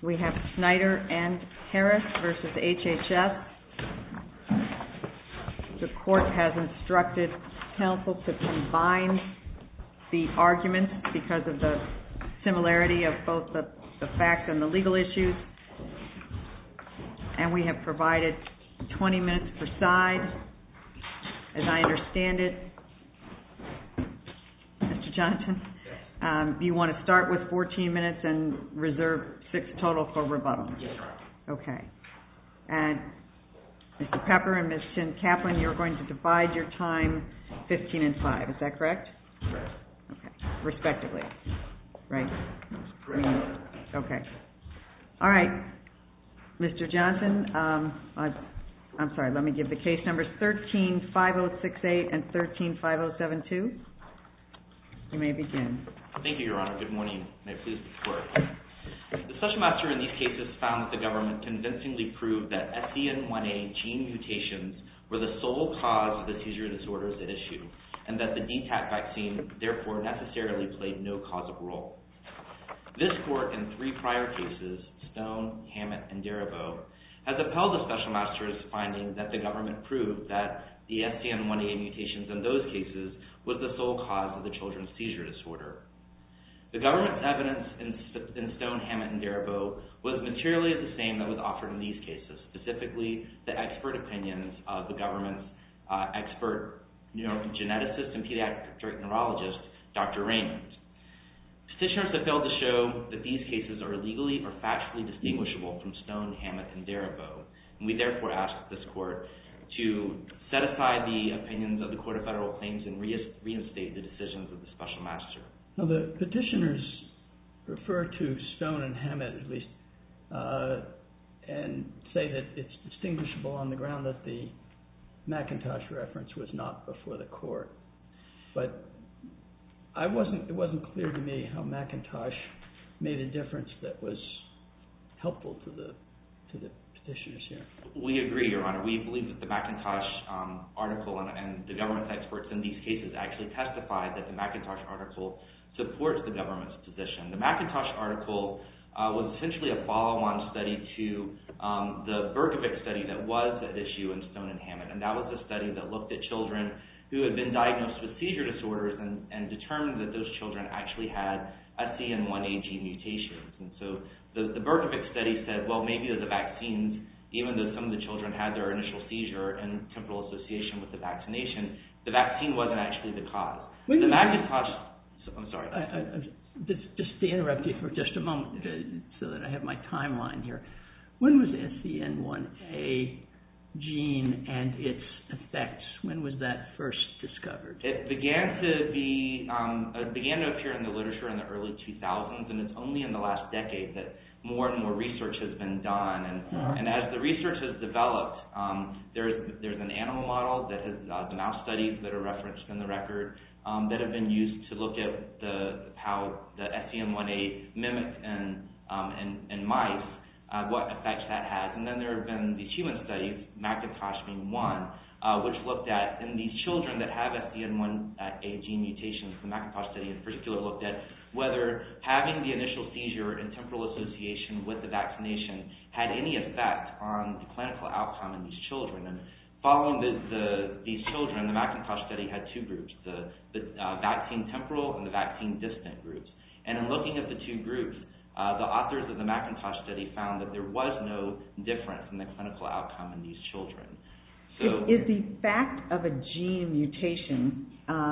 We have Snyder and Harris versus HHS. The court has instructed counsel to combine the arguments because of the similarity of both the facts and the legal issues. And we have provided 20 minutes per side. As I understand it, Mr. Johnson, you want to start with 14 minutes and reserve 6 total for rebuttal? Yes, sir. Okay. And Mr. Pepper and Ms. Chin-Kaplan, you're going to divide your time 15 and 5. Is that correct? Correct. Okay. Respectively. Right? Correct. Okay. All right. Mr. Johnson, I'm sorry, let me give the case numbers 13-5068 and 13-5072. You may begin. Thank you, Your Honor. Good morning. May it please the court. The Special Master in these cases found that the government convincingly proved that SCN1A gene mutations were the sole cause of the seizure disorders at issue, and that the DTaP vaccine therefore necessarily played no causal role. This court, in 3 prior cases, Stone, Hammett, and Daribo, has upheld the Special Master's finding that the government proved that the SCN1A mutations in those cases was the sole cause of the children's seizure disorder. The government's evidence in Stone, Hammett, and Daribo was materially the same that was offered in these cases, specifically the expert opinions of the government's expert geneticist and pediatric neurologist, Dr. Raymond. Petitioners have failed to show that these cases are legally or factually distinguishable from Stone, Hammett, and Daribo, and we therefore ask this court to set aside the opinions of the Court of Federal Claims and reinstate the decisions of the Special Master. Now, the petitioners refer to Stone and Hammett, at least, and say that it's distinguishable on the ground that the McIntosh reference was not before the court. But it wasn't clear to me how McIntosh made a difference that was helpful to the petitioners here. We agree, Your Honor. We believe that the McIntosh article and the government's experts in these cases actually testified that the McIntosh article supports the government's position. The McIntosh article was essentially a follow-on study to the Berkovic study that was at issue in Stone and Hammett, and that was a study that looked at children who had been diagnosed with seizure disorders and determined that those children actually had SCN1A gene mutations. And so the Berkovic study said, well, maybe the vaccines, even though some of the children had their initial seizure and temporal association with the vaccination, the vaccine wasn't actually the cause. The McIntosh... I'm sorry. Just to interrupt you for just a moment so that I have my timeline here. When was SCN1A gene and its effects? When was that first discovered? It began to appear in the literature in the early 2000s, and it's only in the last decade that more and more research has been done. And as the research has developed, there's an animal model that has the mouse studies that are referenced in the record that have been used to look at how the SCN1A mimicked in mice, what effects that has. And then there have been these human studies, McIntosh being one, which looked at, in these children that have SCN1A gene mutations, the McIntosh study in particular looked at whether having the initial seizure and temporal association with the vaccination had any effect on the clinical outcome in these children. And following these children, the McIntosh study had 2 groups, the vaccine temporal and the vaccine distant groups. And in looking at the 2 groups, the authors of the McIntosh study found that there was no difference in the clinical outcome in these children. So, is the fact of a gene mutation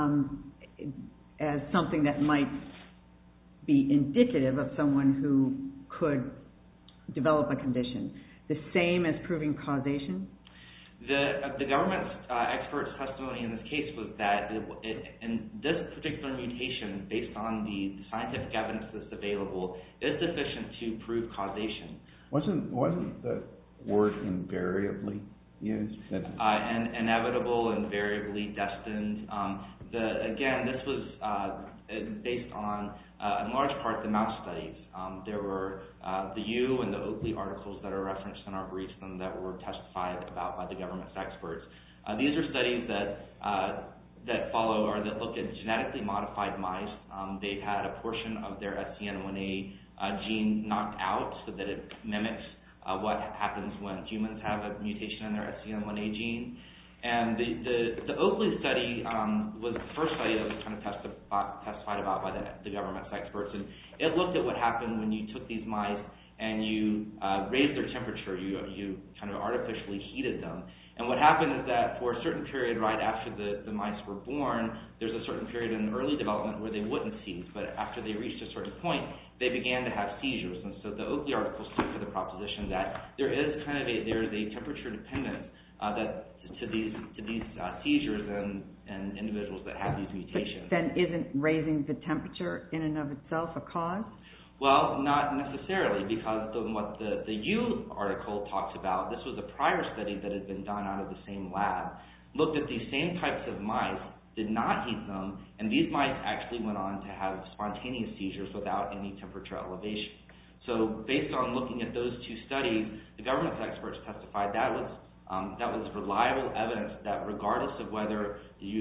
as something that might be indicative of someone who could develop a condition the same as proving causation? The government's expert's testimony in this case was that in this particular mutation, based on the scientific evidence that's available, is sufficient to prove causation. Wasn't the word invariably used? And inevitable, invariably destined. Again, this was based on, in large part, the mouse studies. There were the Yu and the Oakley articles that are referenced in our briefs and that were testified about by the government's experts. These are studies that that follow are that look at genetically modified mice. They've had a portion of their SCN1A gene knocked out so that it mimics what happens when humans have a mutation in their SCN1A gene. And the Oakley study was the first study that was kind of testified about by the government's experts, and it looked at what happened when you took these mice and you raised their temperature, you kind of artificially heated them. And what happened is that for a certain period right after the mice were born, there's a certain period in early development where they wouldn't seize, but after they reached a certain point, they began to have seizures. And so the Oakley article stood for the proposition that there is a temperature dependence to these seizures and individuals that have these mutations. But then isn't raising the temperature in and of itself a cause? Well, not necessarily, because what the U article talks about, this was a prior study that had been done out of the same lab, looked at these same types of mice, did not heat them, and these mice actually went on to have spontaneous seizures without any temperature elevation. So based on looking at those two studies, the government's experts testified that was reliable evidence that regardless of whether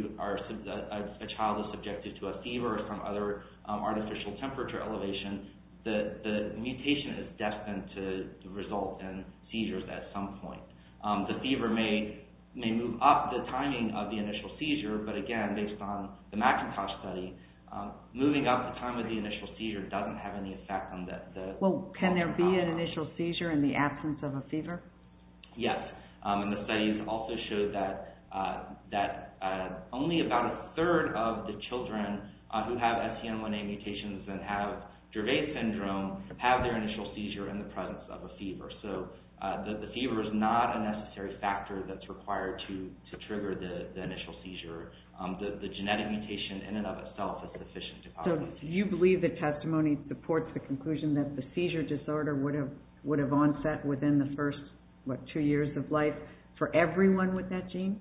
a child is subjected to a fever or some other artificial temperature elevation, the mutation is destined to result in seizures at some point. The fever may move up the timing of the initial seizure, but again, based on the McIntosh study, moving up the time of the initial seizure doesn't have any effect on the... Well, can there be an initial seizure in the absence of a fever? Yes, and the studies also showed that only about a third of the children who have SCN1A mutations and have Dravet syndrome have their initial seizure in the presence of a fever. So the fever is not a necessary factor that's required to trigger the initial seizure. The genetic mutation in and of itself is sufficient to cause it. So do you believe the testimony supports the conclusion that the seizure disorder would have onset within the first, 2 years of life for everyone with that gene?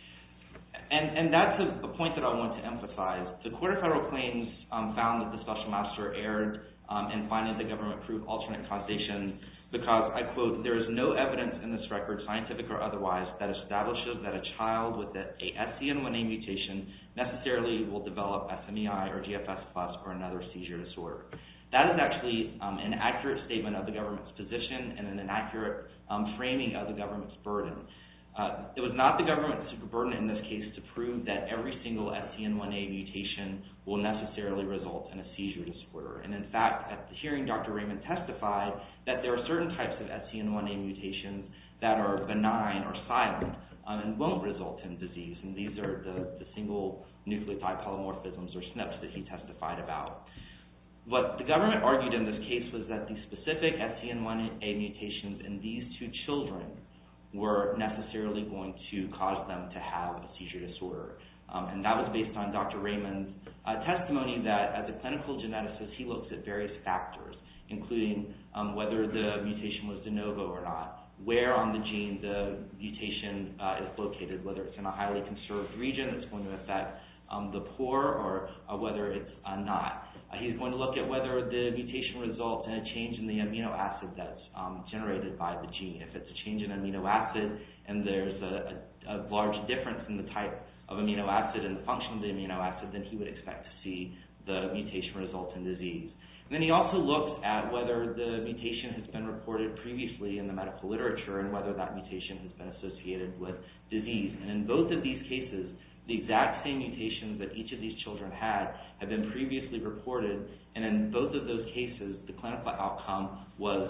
And that's a point that I want to emphasize. The Court of Federal Claims found that the Special Master erred in finding the government proved alternate causation because, I quote, "There is no evidence in this record, scientific or otherwise, that establishes that a child with a SCN1A mutation necessarily will develop SMEI or GFS plus or another seizure disorder." That is actually an accurate statement of the government's position and an inaccurate framing of the government's burden. It was not the government's burden in this case to prove that every single SCN1A mutation will necessarily result in a seizure disorder. And in fact, at the hearing, Dr. Raymond testified that there are certain types of SCN1A mutations that are benign or silent and won't result in disease. And these are the single nucleotide polymorphisms or SNPs that he testified about. What the government argued in this case was that the specific SCN1A mutations in these two children were necessarily going to cause them to have a seizure disorder. And that was based on Dr. Raymond's testimony that as a clinical geneticist, he looks at various factors, including whether the mutation was de novo or not, where on the gene the mutation is located, whether it's in a highly conserved region that's going to affect the poor or whether it's not. He's going to look at whether the mutation results in a change in the amino acid that's generated by the gene. If it's a change in amino acid and there's a large difference in the type of amino acid and the function of the amino acid, then he would expect to see the mutation result in disease. And then he also looks at whether the mutation has been reported previously in the medical literature and whether that mutation has been associated with disease. And in both of these cases, the exact same mutations that each of these children had have been previously reported, and in both of those cases, the clinical outcome was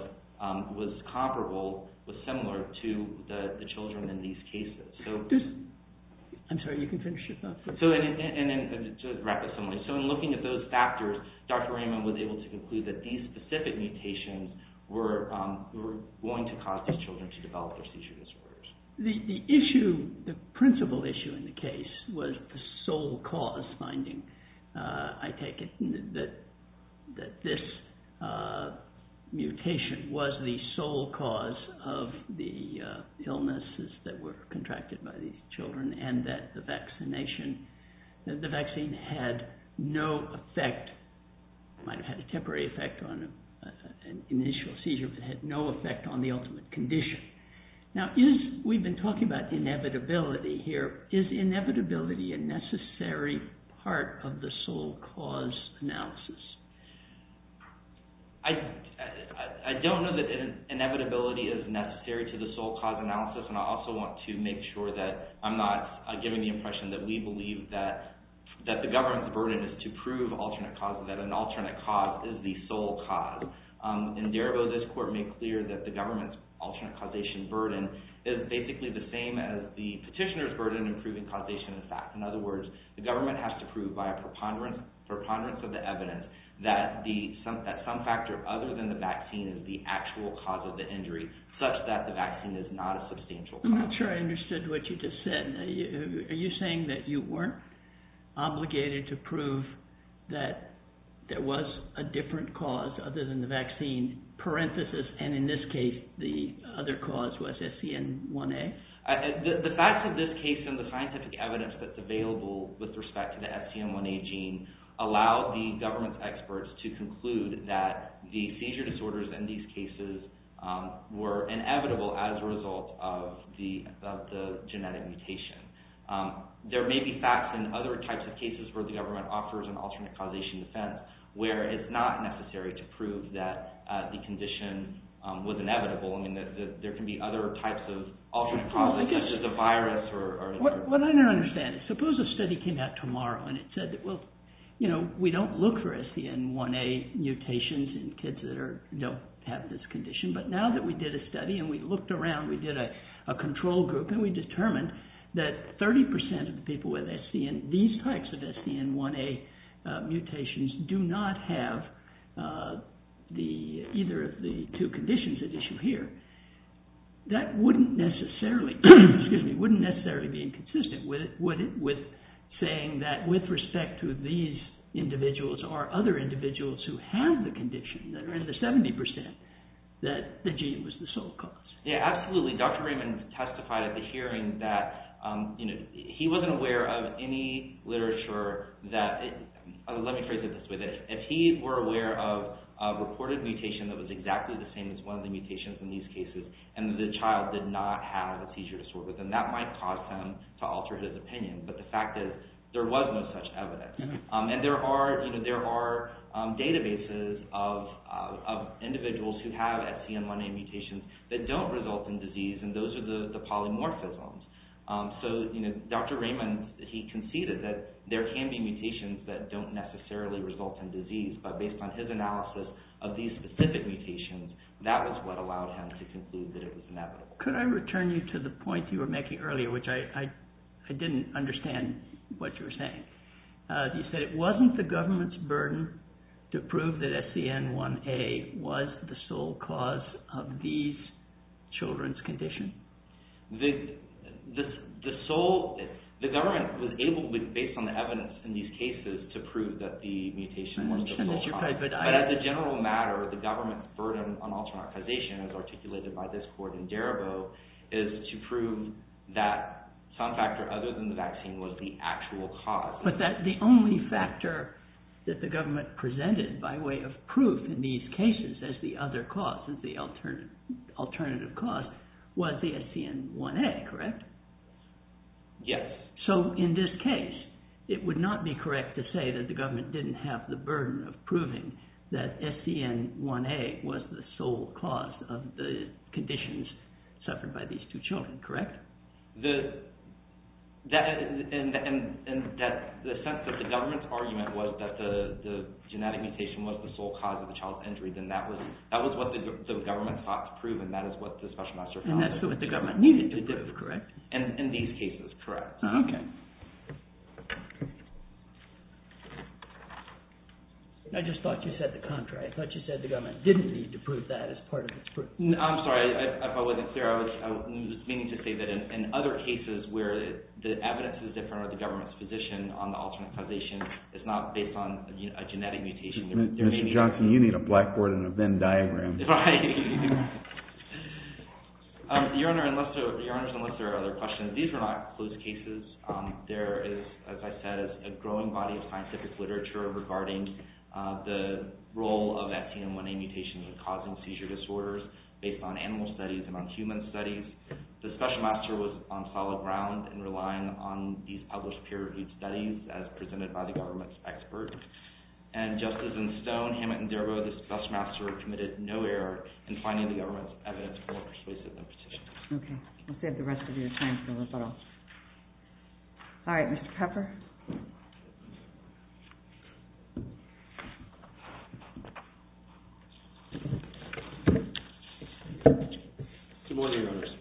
comparable, was similar to the children in these cases. So, I'm sorry, you can finish your thought. So, and to wrap it similarly, so in looking at those factors, Dr. Raymond was able to conclude that these specific mutations were going to cause these children to develop their seizure disorders. The issue, the principal issue in the case was the sole cause finding. I take it that this mutation was the sole cause of the illnesses that were contracted by these children, and that the vaccine had no effect, might have had a temporary effect on an initial seizure, but had no effect on the ultimate condition. Now, we've been talking about inevitability here. Is inevitability a necessary part of the sole cause analysis? I don't know that inevitability is necessary to the sole cause analysis, and I also want to make sure that I'm not giving the impression that we believe that the government's burden is to prove alternate causes, that an alternate cause is the sole cause. In Darabo, this court made clear that the government's alternate causation burden is basically the same as the petitioner's burden in proving causation in fact. In other words, the government has to prove by a preponderance of the evidence that some factor other than the vaccine is the actual cause of the injury, such that the vaccine is not a substantial cause. I'm not sure I understood what you just said. Are you saying that you weren't obligated to prove that there was a different cause other than the vaccine, parenthesis, and in this case, the other cause was SCN1A? The facts of this case and the scientific evidence that's available with respect to the SCN1A gene allow the government's experts to conclude that the seizure disorders in these cases were inevitable as a result of the genetic mutation. There may be facts in other types of cases where the government offers an alternate causation defense where it's not necessary to prove that the condition was inevitable. I mean, there can be other types of alternate causes, such as a virus or... What I don't understand is, suppose a study came out tomorrow and it said that, well, you know, we don't look for SCN1A mutations in kids that don't have this condition, but now that we did a study and we looked around, we did a control group, and we determined that 30% of the people with these types of SCN1A mutations do not have either of the two conditions at issue here. That wouldn't necessarily, wouldn't necessarily be inconsistent with saying that with respect to these individuals or other individuals who have the condition that are in the 70%, that the gene was the sole cause. Yeah, absolutely. Dr. Raymond testified at the hearing that he wasn't aware of any literature that, let me phrase it this way, that if he were aware of a reported mutation that was exactly the same as one of the mutations in these cases, and the child did not have a seizure disorder, then that might cause him to alter his opinion. But the fact is, there was no such evidence. And there are databases of individuals who have SCN1A mutations that don't result in disease, and those are the polymorphisms. So, Dr. Raymond, he conceded that there can be mutations that don't necessarily result in disease, but based on his analysis of these specific mutations, that was what allowed him to conclude that it was inevitable. Could I return you to the point you were making earlier, which I didn't understand what you were saying. You said it wasn't the government's burden to prove that SCN1A was the sole cause of these children's condition? The government was able, based on the evidence in these cases, to prove that the mutation was the sole cause. But as a general matter, the government's burden on alternate causation, as articulated by this court in Darabo, is to prove that some factor other than the vaccine was the actual cause. But that the only factor that the government presented by way of proof in these cases as the other cause, as the alternative cause, was the SCN1A, correct? Yes. So in this case, it would not be correct to say that the government didn't have the burden of proving that SCN1A was the sole cause of the conditions suffered by these two children, correct? The sense that the government's argument was that the genetic mutation was the sole cause of the child's injury, then that was what the government sought to prove, and that is what the special master found. And that's what the government needed to prove, correct? In these cases, correct. Okay. I just thought you said the contrary. I thought you said the government didn't need to prove that as part of its proof. I'm sorry, if I wasn't clear, I was meaning to say that in other cases where the evidence is different or the government's position on the alternate causation is not based on a genetic mutation. Mr. Johnson, you need a blackboard and a Venn diagram. Right. Your Honor, unless there are other questions, these are not closed cases. There is, as I said, a growing body of scientific literature regarding the role of SCN1A mutations in causing seizure disorders based on animal studies and on human studies. The special master was on solid ground in relying on these published peer-reviewed studies as presented by the government's expert. And just as in Stone, Hammett, and Derbo, the special master committed no error in finding the government's evidence more persuasive than petitioners. Okay. We'll save the rest of your time for rebuttal. All right, Mr. Pepper. Good morning, Your Honors.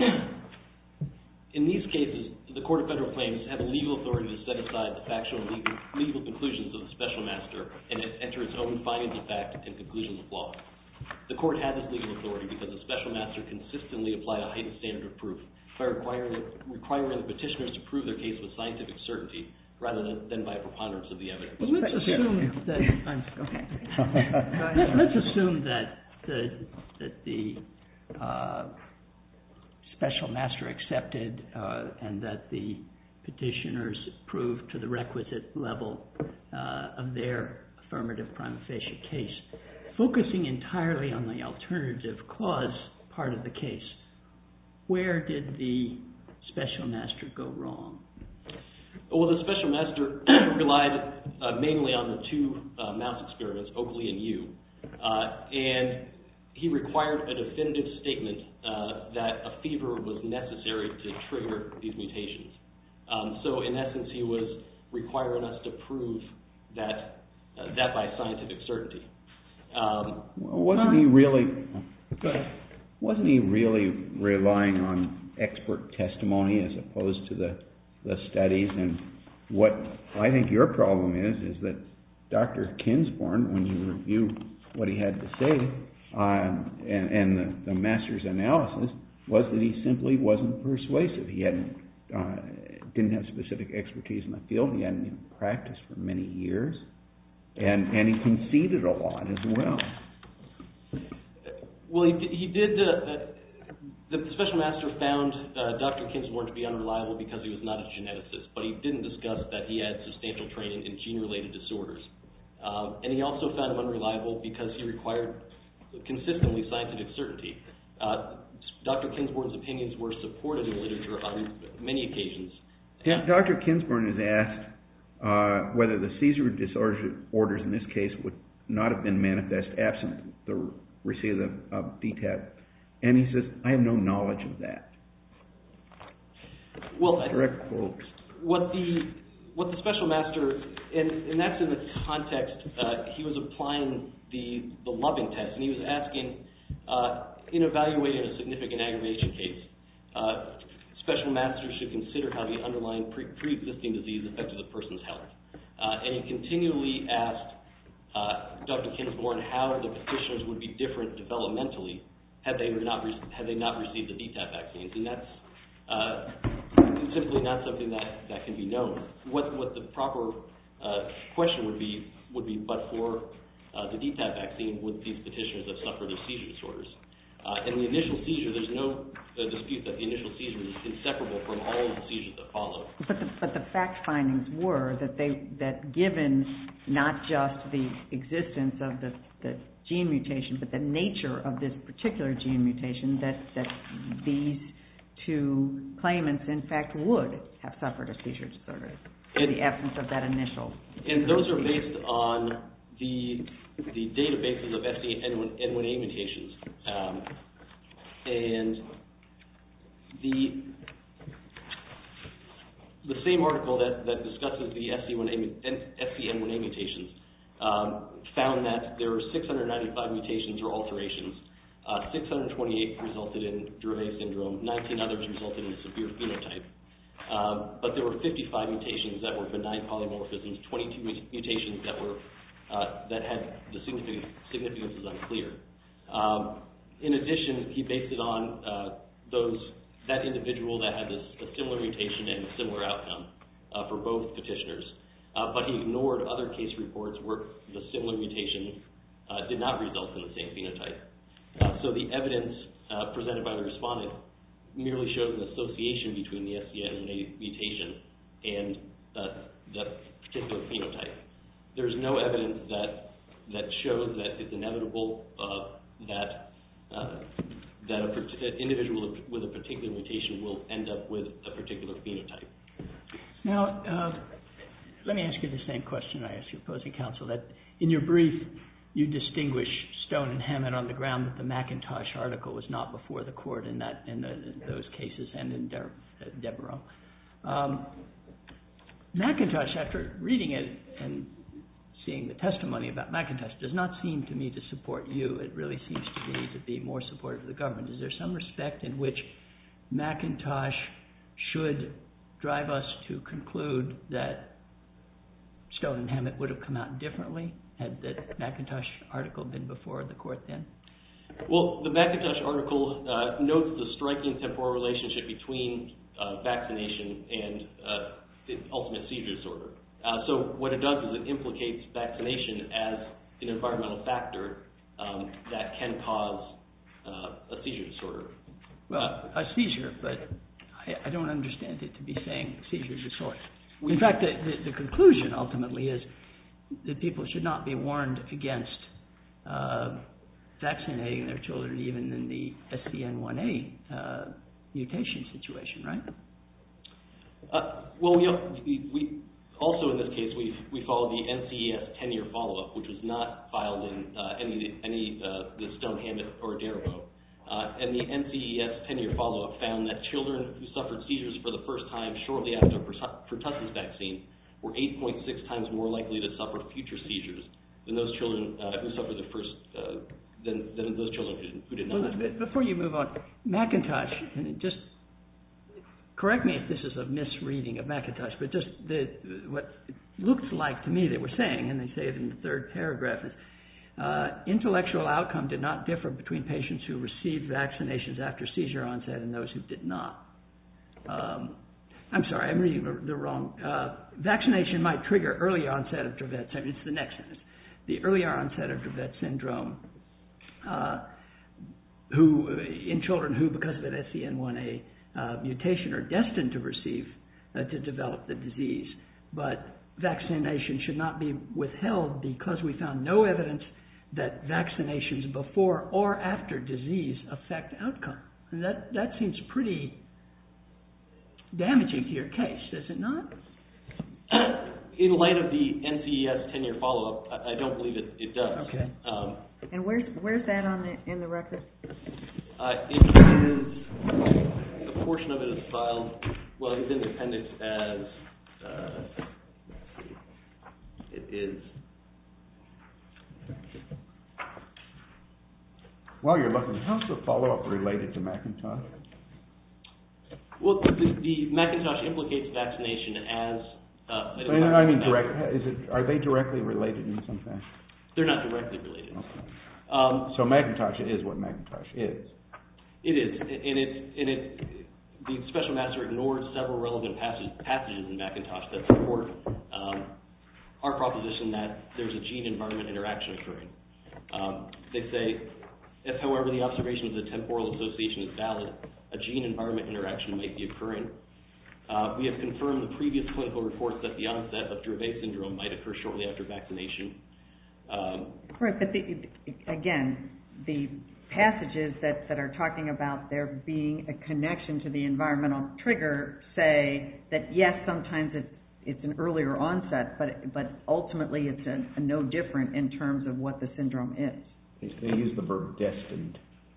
In these cases, the Court of Federal Claims had the legal authority to set aside the factual and legal conclusions of the special master and enter its own findings of fact and conclusions of law. The Court had this legal authority because the special master consistently applied a heightened standard of proof by requiring the petitioners to prove their case with scientific certainty rather than by a preponderance of the evidence. Well, let's assume that let's assume that the special master accepted and that the petitioners proved to the requisite level of their affirmative prima facie case. Focusing entirely on the alternative clause part of the case, where did the special master go wrong? Well, the special master relied mainly on the two mouse experiments, Oakley and Yu, and he required a definitive statement that a fever was necessary to trigger these mutations. So, in essence, he was requiring us to prove that by scientific certainty. Wasn't he really relying on expert testimony as opposed to the studies? And what I think your problem is that Dr. Kinsborn, when you review what he had to say, and the master's analysis was that he simply wasn't persuasive. He didn't have specific expertise in the field. He hadn't even practiced for many years, and he conceded a lot as well. Well, he did. The special master found Dr. Kinsborn to be unreliable because he was not a geneticist, but he didn't discuss that he had substantial training in gene-related disorders. And he also found him unreliable because he required consistently scientific certainty. Dr. Kinsborn's opinions were supported in literature on many occasions. Dr. Kinsborn is asked whether the seizure disorders in this case would not have been manifest absent the receipt of DTaP. And he says, I have no knowledge of that. Well, direct quote. What the special master, and that's in the context, he was applying the Loving test, and he was asking, in evaluating a significant aggravation case, special masters should consider how the underlying pre-existing disease affected the person's health. And he continually asked Dr. Kinsborn how the petitioners would be different developmentally had they not received the DTaP vaccines, and that's simply not something that can be known. What the proper question would be, but for the DTaP vaccine, would these petitioners have suffered of seizure disorders? And the initial seizure, there's no dispute that the initial seizure is inseparable from all of the seizures that follow. But the fact findings were that given not just the existence of the gene mutation, but the nature of this particular gene mutation, that these two claimants, in fact, would have suffered a seizure disorder in the absence of that initial. And those are based on the databases of SCN1A mutations. And the same article that discusses the SCN1A mutations found that there were 695 mutations or alterations. 628 resulted in Dravet syndrome. 19 others resulted in a severe phenotype. But there were 55 mutations that were benign polymorphisms. 22 mutations that had the significance is unclear. In addition, he based it on that individual that had a similar mutation and a similar outcome for both petitioners. But he ignored other case reports where the similar mutation did not result in the same phenotype. So the evidence presented by the respondent merely shows an association between the SCN1A mutation and that particular phenotype. There's no evidence that that shows that it's inevitable that an individual with a particular mutation will end up with a particular phenotype. Now, let me ask you the same question I asked your opposing counsel. That in your brief, you distinguish Stone and Hammett on the ground that the McIntosh article was not before the court in those cases and in Devereaux. McIntosh, after reading it and seeing the testimony about McIntosh, does not seem to me to support you. It really seems to me to be more supportive of the government. Is there some respect in which McIntosh should drive us to conclude that Stone and Hammett would have come out differently had that McIntosh article been before the court then? Well, the McIntosh article notes the striking temporal relationship between vaccination and ultimate seizure disorder. So what it does is it implicates vaccination as an environmental factor that can cause a seizure disorder. Well, a seizure, but I don't understand it to be saying seizure disorder. In fact, the conclusion ultimately is that people should not be warned against vaccinating their children even in the SCN1A mutation situation, right? Well, we also in this case we followed the NCES 10-year follow-up, which was not filed in any the Stone, Hammett, or Devereaux. And the NCES 10-year follow-up found that children who suffered seizures for the first time shortly after pertussis vaccine were 8.6 times more likely to suffer future seizures than those children who suffered the first than those children who did not. Well, before you move on, McIntosh, and just correct me if this is a misreading of McIntosh, but just what it looks like to me they were saying, and they say it in the third paragraph, is intellectual outcome did not differ between patients who received vaccinations after seizure onset and those who did not. I'm sorry, I'm reading the wrong. Vaccination might trigger early onset of Dravet syndrome. It's the next sentence. The earlier onset of Dravet syndrome in children who, because of an SCN1A mutation, are destined to develop the disease. But vaccination should not be withheld because we found no evidence that vaccinations before or after disease affect outcome. And that seems pretty damaging to your case, does it not? In light of the NCES 10-year follow-up, I don't believe it does. Okay. And where's that in the record? It is, a portion of it is filed, well, it's in the appendix as, it is. While you're looking, how's the follow-up related to McIntosh? Well, the McIntosh implicates vaccination as I mean, are they directly related in some fashion? They're not directly related. Okay. So McIntosh is what McIntosh is. It is, and the special master ignored several relevant passages in McIntosh that support our proposition that there's a gene-environment interaction occurring. They say, if, however, the observation of the temporal association is valid, a gene-environment interaction might be occurring. We have confirmed the previous clinical reports that the onset of Dravet syndrome might occur shortly after vaccination. Right, but again, the passages that are talking about there being a connection to the environmental trigger say that yes, sometimes it's an earlier onset, but ultimately it's a no different in terms of what the syndrome is. They use the verb destined.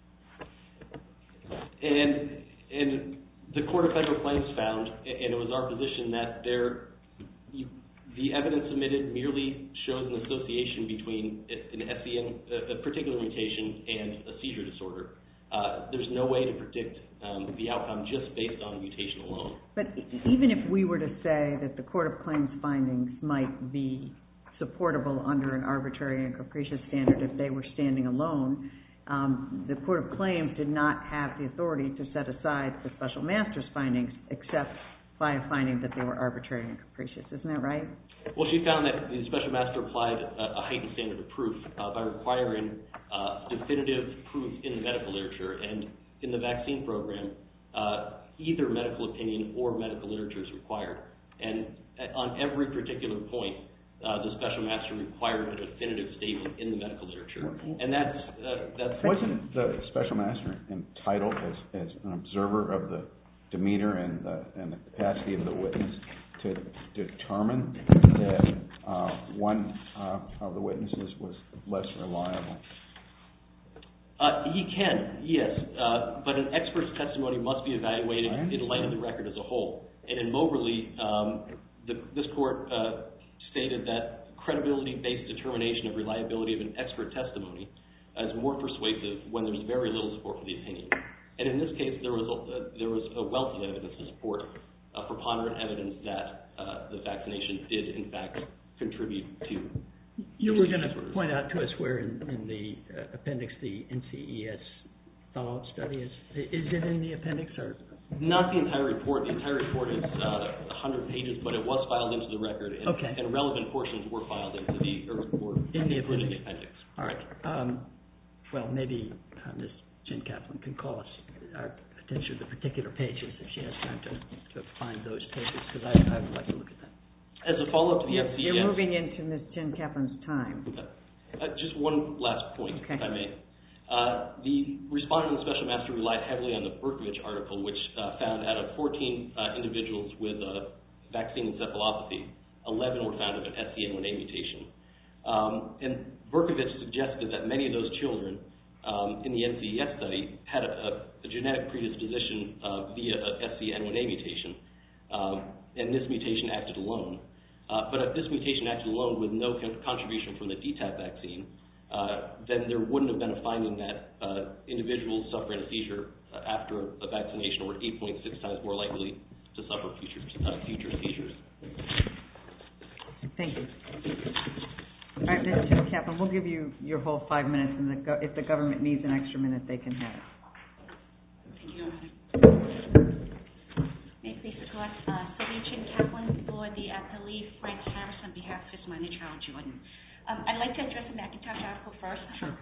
And the Court of Federal Claims found, and it was our position, that the evidence submitted merely shows an association between an SCN, a particular mutation, and a seizure disorder. There's no way to predict the outcome just based on the mutation alone. But even if we were to say that the Court of Claims findings might be supportable under an arbitrary and capricious standard if they were standing alone, the Court of Claims did not have the authority to set aside the special master's findings except by a finding that they were arbitrary and capricious. Isn't that right? Well, she found that the special master applied a heightened standard of proof by requiring definitive proof in the medical literature, and in the vaccine program, either medical opinion or medical literature is required. And on every particular point, the special master required a definitive statement in the medical literature. And that's wasn't the special master entitled as an observer of the demeanor and the capacity of the witness to determine that one of the witnesses was less reliable? He can, yes, but an expert's testimony must be evaluated in light of the record as a whole. And in Moberly, this court stated that credibility-based determination of reliability of an expert testimony is more persuasive when there's very little support for the opinion. And in this case, there was a wealth of evidence to support preponderant evidence that the vaccination did, in fact, contribute to. You were going to point out to us where in the appendix the NCES follow-up study is. Is it in the appendix or? Not the entire report. The entire report is 100 pages, but it was filed into the record, and relevant portions were filed into the appendix. All right. Well, maybe Ms. Jen Kaplan can call us our attention to the particular pages if she has time to find those pages, because I would like to look at that. As a follow-up to the NCES... You're moving into Ms. Jen Kaplan's time. Just one last point, if I may. The respondent and the special master relied heavily on the Berkovich article, which found out of 14 individuals with vaccine encephalopathy, 11 were found with an SCN1A mutation. And Berkovich suggested that many of those children in the NCES study had a genetic predisposition via a SCN1A mutation, and this mutation acted alone. But if this mutation acted alone with no contribution from the DTaP vaccine, then there wouldn't have been a finding that individuals suffering a seizure after a vaccination were 8.6 times more likely to suffer future seizures. Thank you. All right, Ms. Jen Kaplan, we'll give you your whole 5 minutes, and if the government needs an extra minute, they can have it. Thank you, Your Honor. May I please request Sylvia Jen Kaplan for the appellee, Frank Harris, on behalf of his minor child, Jordan. I'd like to address the McIntosh article first. Sure.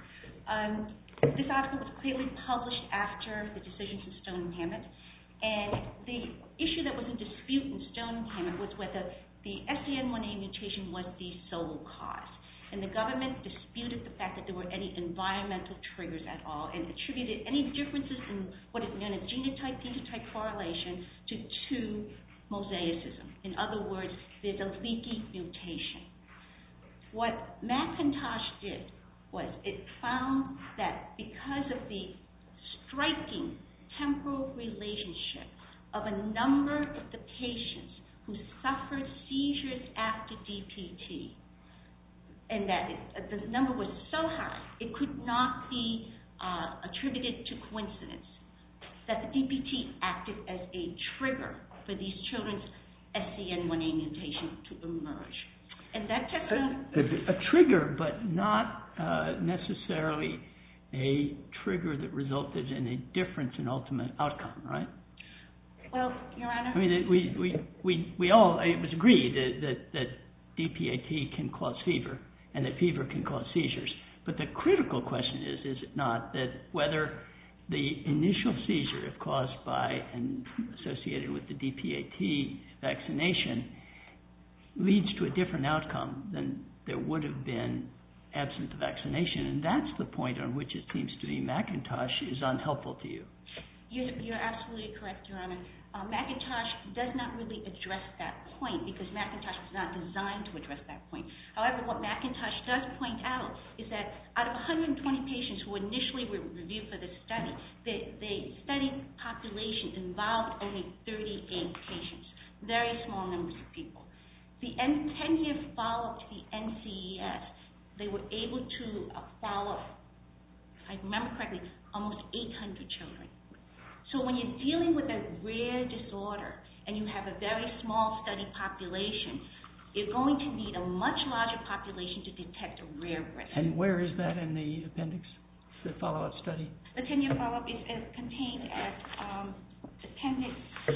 This article was clearly published after the decisions in Stone and Hammett, and the issue that was in dispute in Stone and Hammett was whether the SCN1A mutation was the sole cause. And the government disputed the fact that there were any environmental triggers at all and attributed any differences in what is known as genotype-phenotype correlation to mosaicism. In other words, there's a leaky mutation. What McIntosh did was it found that because of the striking temporal relationship of a number of the patients who suffered seizures after DPT, and that the number was so high, it could not be attributed to coincidence, that the DPT acted as a trigger for these children's SCN1A mutation to emerge. And that a trigger, but not necessarily a trigger that resulted in a difference in ultimate outcome, right? Well, Your Honor... I mean, we all, it was agreed that DPAT can cause fever, and that fever can cause seizures. But the critical question is it not, that whether the initial seizure, if caused by and associated with the DPAT vaccination, leads to a different outcome than there would have been absent the vaccination. And that's the point on which it seems to me McIntosh is unhelpful to you. You're absolutely correct, Your Honor. McIntosh does not really address that point because McIntosh was not designed to address that point. However, what McIntosh does point out is that out of 120 patients who initially were reviewed for this study, the study population involved only 38 patients, very small numbers of people. The 10-year follow-up to the NCES, they were able to follow, if I remember correctly, almost 800 children. So when you're dealing with a rare disorder and you have a very small study population, you're going to need a much larger population to detect a rare risk. And where is that in the appendix, the follow-up study? The 10-year follow-up is contained at appendix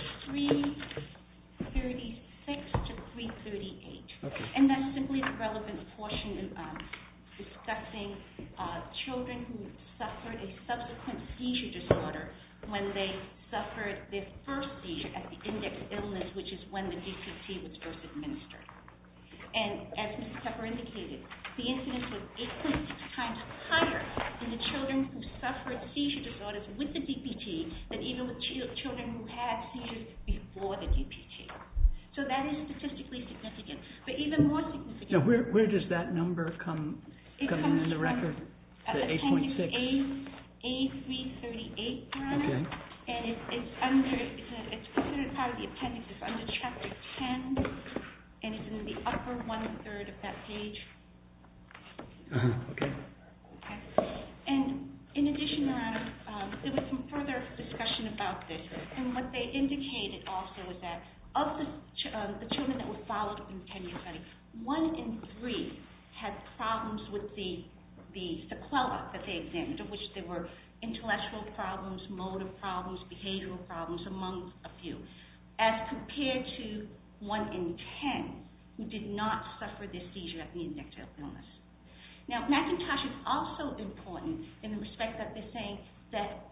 336 to 338. Okay. And that's simply the relevant portion discussing children who suffered a subsequent seizure disorder when they suffered their first seizure at the index illness, which is when the DPT was first administered. And as Mr. Pepper indicated, the incidence was 8.6 times higher in the children who suffered seizure disorders with the DPT than even with children who had seizures before the DPT. So that is statistically significant. But even more significant... Now, where does that number come in the record? The 8.6? A338, Your Honor. Okay. And it's considered part of the appendix. It's under Chapter 10, and it's in the upper 1/3 of that page. Okay. And in addition, Your Honor, there was some further discussion about this. And what they indicated also is that of the children that were followed in the 10-year study, 1 in 3 had problems with the sequela that they examined, of which there were intellectual problems, motor problems, behavioral problems, among a few, as compared to 1 in 10 who did not suffer this seizure at the index of illness. Now, McIntosh is also important in the respect that they're saying that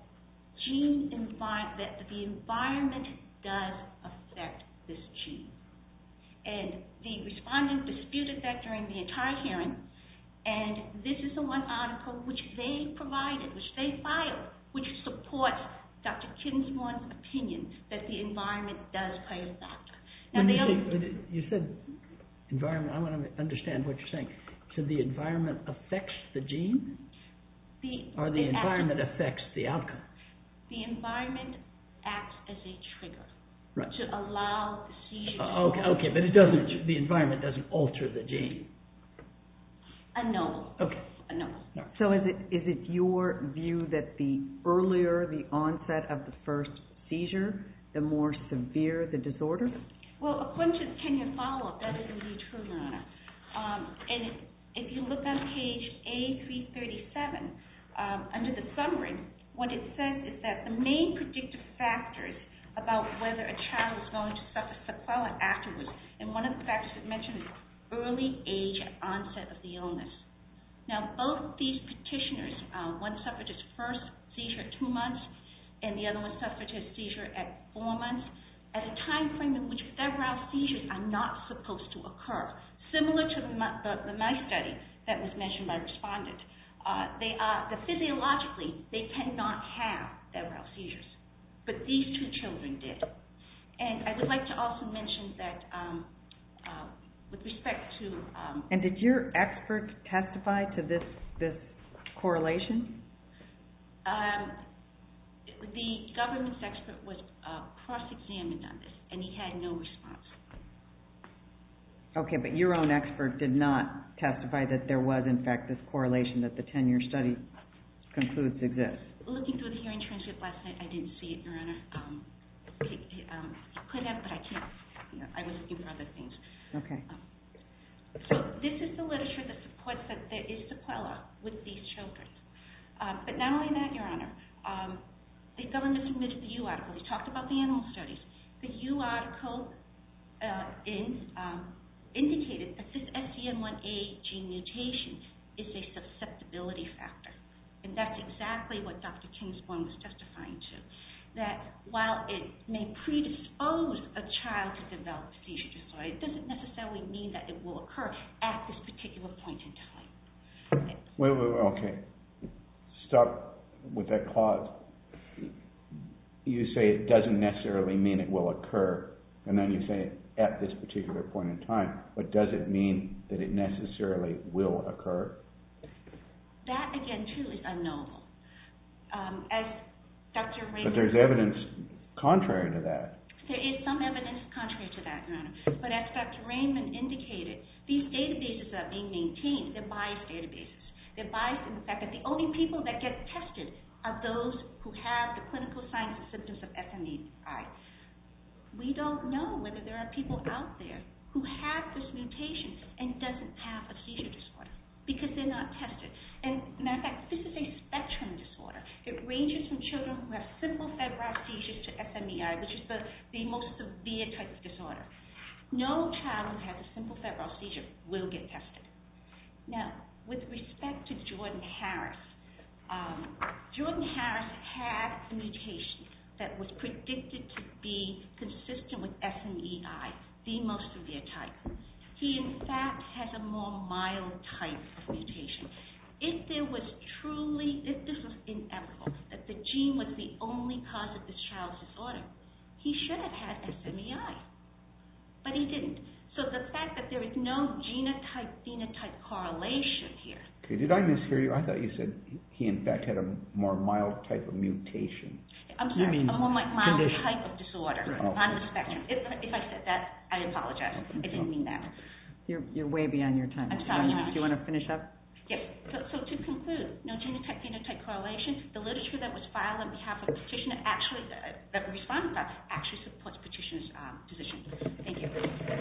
the environment does affect this gene. And the respondent disputed that during the entire hearing, and this is the one article which they provided, which they filed, which supports Dr. Kinsmore's opinion that the environment does play a factor. Now, you said environment. I want to understand what you're saying. So the environment affects the gene? Or the environment affects the outcome? The environment acts as a trigger to allow the seizure to Okay, but it doesn't. The environment doesn't alter the gene. No. Okay. No. So is it your view that the earlier the onset of the first seizure, the more severe the disorder? Well, according to the 10-year follow-up, that is indeed true, Your Honor. And if you look on page A337, under the summary, what it says is that the main predictive factors about whether a child is going to suffer sequela afterwards, and one of the factors it mentioned is early age and onset of the illness. Now, both these petitioners, one suffered his first seizure at 2 months, and the other one suffered his seizure at 4 months, at a time frame in which febrile seizures are not supposed to occur. Similar to the mice study that was mentioned by respondent, physiologically, they cannot have febrile seizures. But these 2 children did. And I would like to also mention that with respect to... And did your expert testify to this correlation? The government's expert was cross-examined on this, and he had no response. Okay, but your own expert did not testify that there was, in fact, this correlation that the 10-year study concludes exists. Looking through the hearing transcript last night, I didn't see it, Your Honor. He could have, but I can't. I was looking for other things. Okay. So this is the literature that supports that there is sequela with these children. But not only that, Your Honor, the government submitted the U article. We talked about the animal studies. The U article indicated that this SCN1A gene mutation is a susceptibility factor. And that's exactly what Dr. Kingsborn was testifying to. That while it may predispose a child to develop seizure disorder, it doesn't necessarily mean that it will occur at this particular point in time. Wait, okay. Stop with that clause. You say it doesn't necessarily mean it will occur, and then you say at this particular point in time, but does it mean that it necessarily will occur? That, again, too, is unknowable. As Dr. Raymond... But there's evidence contrary to that. There is some evidence contrary to that, Your Honor. But as Dr. Raymond indicated, these databases that are being maintained, they're biased databases. They're biased in the fact that the only people that get tested are those who have the clinical signs and symptoms of SMEI. We don't know whether there are people out there who have this mutation and doesn't have a seizure disorder because they're not tested. And, matter of fact, this is a spectrum disorder. It ranges from children who have simple febrile seizures to SMEI, which is the most severe type of disorder. No child who has a simple febrile seizure will get tested. Now, with respect to Jordan Harris, Jordan Harris had a mutation that was predicted to be consistent with SMEI, the most severe type. he in fact has a more mild type of mutation. If there was truly, if this was inevitable, that the gene was the only cause of this child's disorder, he should have had SMEI, but he didn't. So the fact that there is no genotype-phenotype correlation here. Okay, did I mishear you? I thought you said he in fact had a more mild type of mutation. I'm sorry, a more mild condition. type of disorder on the spectrum. If I said that, I apologize. I didn't mean that. You're way beyond your time. I'm sorry. Do you want to finish up? Yes. So to conclude, no genotype-phenotype correlation. The literature that was filed on behalf of the petitioner actually, that we responded to, actually supports petitioner's position. Thank you.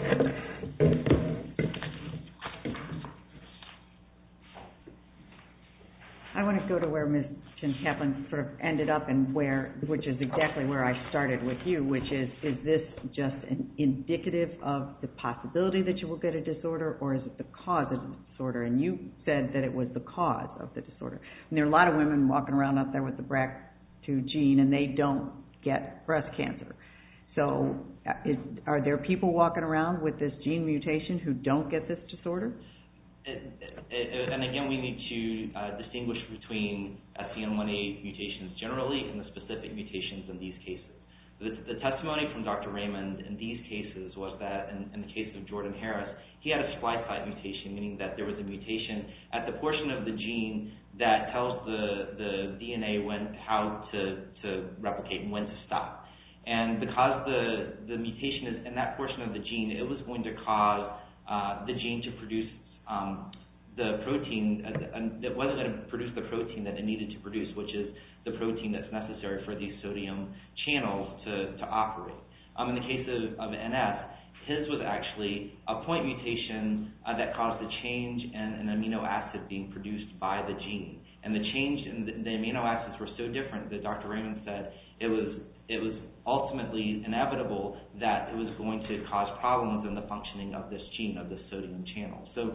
I want to go to where Ms. Chin-Kaplan sort of ended up and which is exactly where I started with you, which is this just indicative of the possibility that you will get a disorder, or is it the cause of the disorder? And you said that it was the cause of the disorder. And there are a lot of women walking around out there with the BRCA2 gene and they don't get breast cancer. So are there people walking around with this gene mutation who don't get this disorder? And again, we need to distinguish between SCN1A mutations generally and the specific mutations in these cases. The testimony from Dr. Raymond in these cases was that in the case of Jordan Harris, he had a splice site mutation, meaning that there was a mutation at the portion of the gene that tells the DNA how to replicate and when to stop. And because the mutation is in that portion of the gene, it was going to cause the gene to produce the protein that wasn't going to produce the protein that it needed to produce, which is the protein that's necessary for these sodium channels to operate. In the case of NF, his was actually a point mutation that caused a change in an amino acid being produced by the gene. And the change in the amino acids were so different that Dr. Raymond said it was ultimately inevitable that it was going to cause problems in the functioning of this gene, of this sodium channel. So,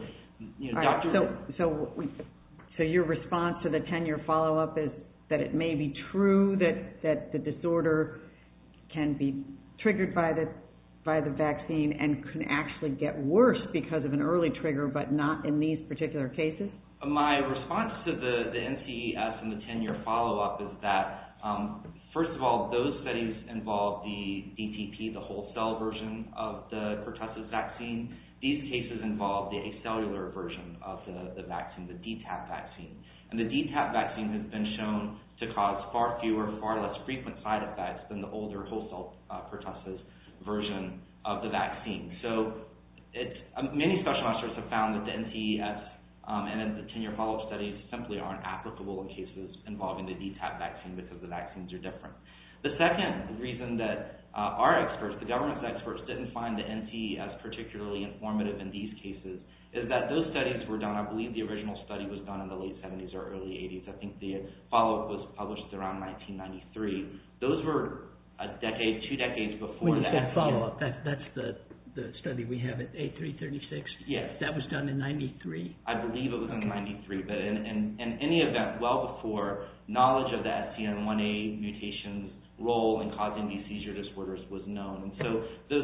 So your response to the 10-year follow-up is that it may be true that the disorder can be triggered by the vaccine and can actually get worse because of an early trigger, but not in these particular cases? My response to the NCES and the 10-year follow-up is that, first of all, those studies involve the DTP, the whole cell version of the pertussis vaccine. These cases involve the acellular version of the vaccine, the DTaP vaccine. And the DTaP vaccine has been shown to cause far fewer, far less frequent side effects than the older whole cell pertussis version of the vaccine. So many special masters have found that the NCES and the 10-year follow-up studies simply aren't applicable in cases involving the DTaP vaccine because the vaccines are different. The second reason that our experts, the government's experts, didn't find the NCES particularly informative in these cases is that those studies were done, I believe the original study was done in the late 70s or early 80s. I think the follow-up was published around 1993. Those were a decade, 2 decades before when you that. said follow-up, that's the study we have at A336? Yes. That was done in 93? I believe it was in 93, but in any event, well before knowledge of the SCN1A mutations role in causing these seizure disorders was known. And so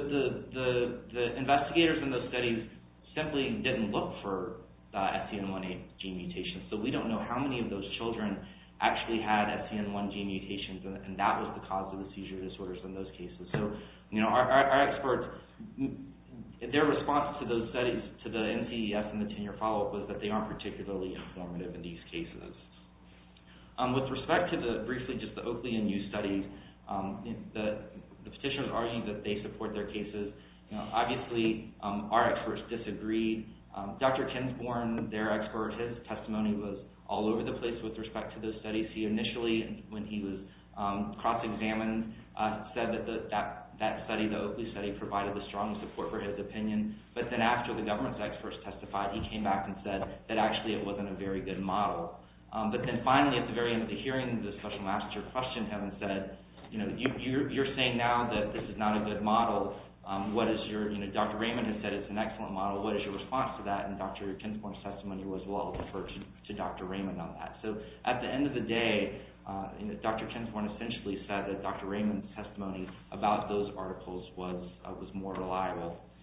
the investigators in those studies simply didn't look for SCN1A gene mutations. So we don't know how many of those children actually had SCN1 gene mutations, and that was the cause of the seizure disorders in those cases. So, our experts, their response to those studies, to the NCES and the 10-year follow-up, was that they aren't particularly informative in these cases. With respect to briefly just the Oakley and Yu studies, the petitioners argue that they support their cases. Obviously, our experts disagreed. Dr. Kinsborn, their expert, his testimony was all over the place with respect to those studies. He initially, when he was cross-examined, said that study, the Oakley study, provided the strongest support for his opinion. But then after the government's experts testified, he came back and said that actually it wasn't a very good model. But then finally, at the very end of the hearing, the special master questioned him and said, you're saying now that this is not a good model. What is your, Dr. Raymond has said it's an excellent model. What is your response to that? And Dr. Kinsborn's testimony was, well, I'll defer to Dr. Raymond on that. So at the end of the day, Dr. Kinsborn essentially said that Dr. Raymond's testimony about those articles was more reliable.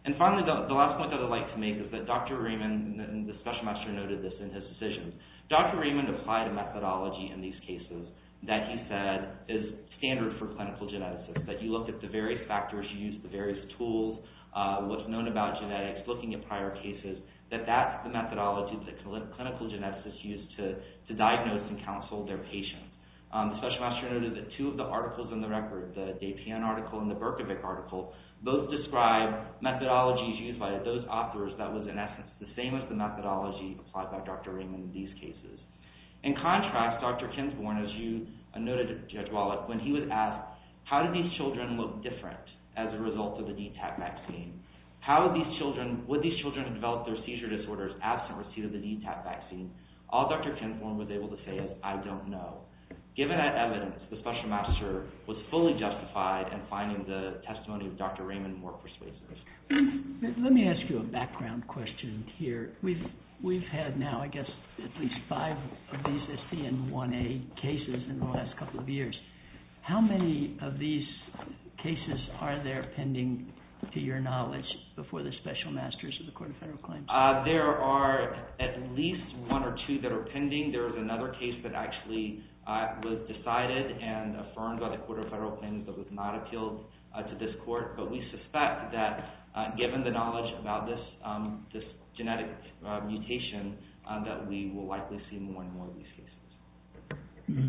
And finally, the last point that I'd like to make is that Dr. Raymond, and the special master noted this in his decision, Dr. Raymond applied a methodology in these cases that he said is standard for clinical geneticists, that you look at the various factors, you use the various tools, what's known about genetics, looking at prior cases, that's the methodology that clinical geneticists use to diagnose and counsel their patients. The special master noted that two of the articles in the record, the Dapian article and the Berkovic article, both describe methodologies used by those authors that was in essence the same as the methodology applied by Dr. Raymond in these cases. In contrast, Dr. Kinsborn, as you noted, Judge Wallach, when he was asked, how did these children look different as a result of the DTaP vaccine? Would these children have developed their seizure disorders absent receipt of the DTaP vaccine? All Dr. Kinsborn was able to say is, I don't know. Given that evidence, the special master was fully justified in finding the testimony of Dr. Raymond more persuasive. Let me ask you a background question here. We've had now, I guess, at least 5 of these SCN1A cases in the last couple of years. How many of these cases are there pending, to your knowledge, before the special masters of the Court of Federal Claims? There are at least 1 or 2 that are pending. There was another case that actually was decided and affirmed by the Court of Federal Claims that was not appealed to this court. But we suspect that, given the knowledge about this genetic mutation, that we will likely see more and more of these cases.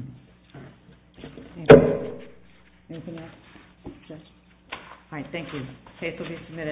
Anything else? All right, thank you. Case will be submitted.